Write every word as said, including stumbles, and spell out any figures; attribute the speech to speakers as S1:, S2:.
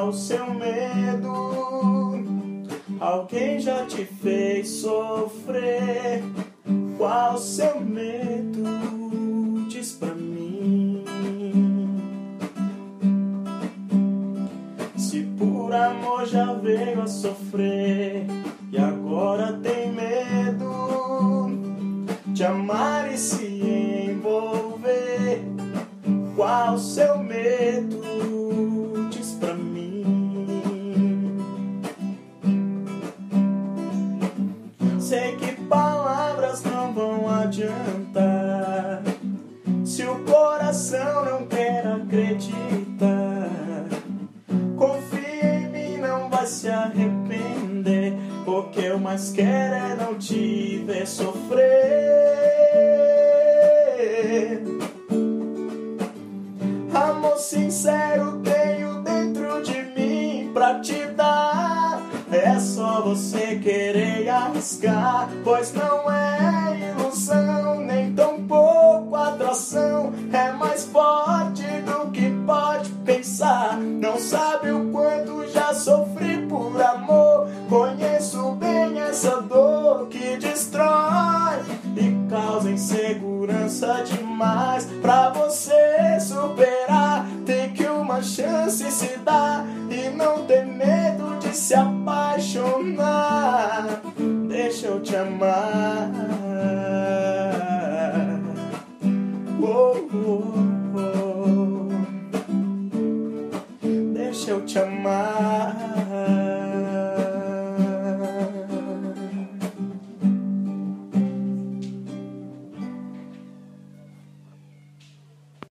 S1: Qual o seu medo? Alguém já te fez sofrer? Qual o seu medo? Diz pra mim. Se por amor já veio a sofrer e agora tem medo de amar e se envolver, qual o seu medo? Diz pra mim. Sei que palavras não vão adiantar se o coração não quer acreditar. Confia em mim, não vai se arrepender, porque o mais quero é não te ver sofrer. Amor sincero tenho dentro de mim pra te dar. É só você querer arriscar, pois não é ilusão, nem tão pouco atração. É mais forte do que pode pensar. Não sabe o quanto já sofri por amor. Conheço bem essa dor que destrói e causa insegurança demais. Pra você superar, tem que uma chance se dar e não ter medo de se apaixonar. Deixa eu te amar. Oh, oh, oh. Deixa eu te amar.